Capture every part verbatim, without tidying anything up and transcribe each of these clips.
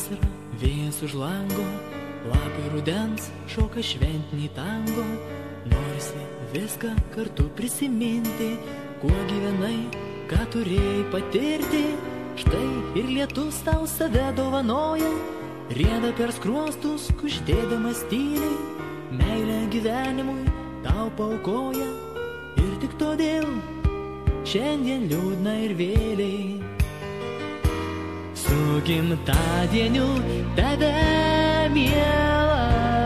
vasara, vėjas už lango, lapai rudens šoka šventinį tango. Norisi viską kartu prisiminti, kuo gyvenai, ką turėjai patirti. Štai ir lietus tau save dovanoja, rieda per skruostus, kuždėdamas tyliai. Meilę gyvenimui tau paukoja, ir tik todėl šiandien liūdna ir vėliai. Su gimtadieniu tave, miela,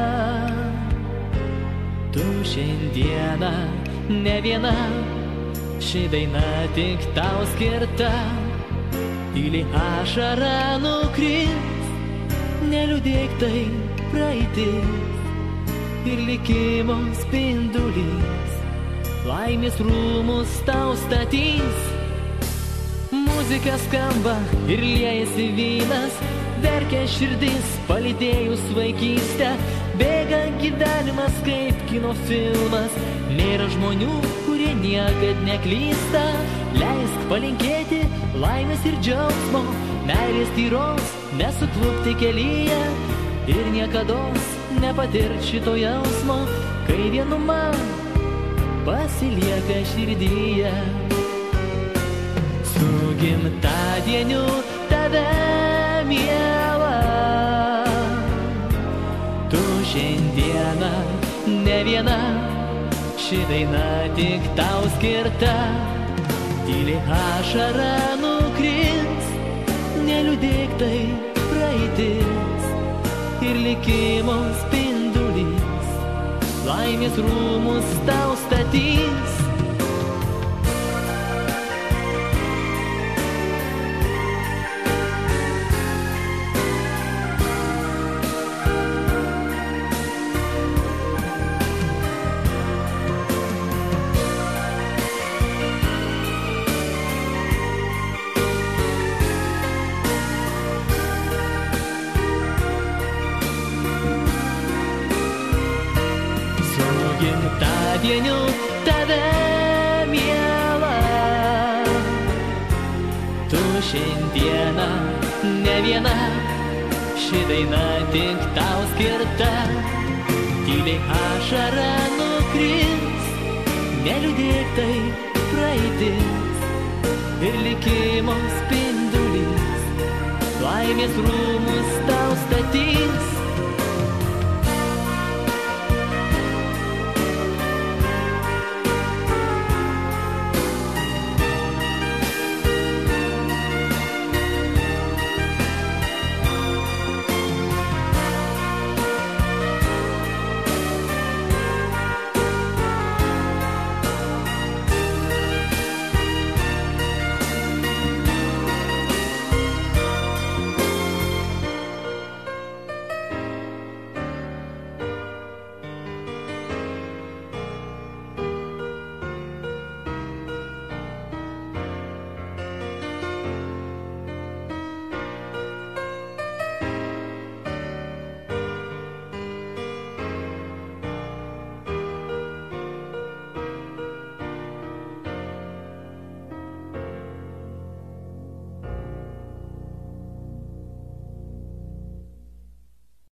tu šiandieną ne viena, ši daina tik tau skirta. Tyliai ašara nukris, neliūdėk, tai praeitis ir likimo spindulys laimės rūmus tau statys. Muzika skamba ir liejasi vynas, verkia širdis palydėjus vaikystę. Bėga gyvenimas kaip kino filmas, nėra žmonių, kurie niekad neklysta. Leisk palinkėti laimės ir džiaugsmo, meilės tyros nesuklupti kelyje ir niekados nepatirt šito jausmo, kai vienuma pasilieka širdyje. Su gimtadieniu tave, miela, tu šiandieną ne viena, ši daina tik tau skirta. Tyliai ašara nukris, neliūdėk, tai praeitis ir likimo spindulys laimės rūmus tau statys. Gimtadieniu tave, miela, tu šiandieną ne viena, ši daina tik tau skirta. Tyliai ašara nukris, neliūdėk, tai praeitis ir likimo spindulys laimės rūmus tau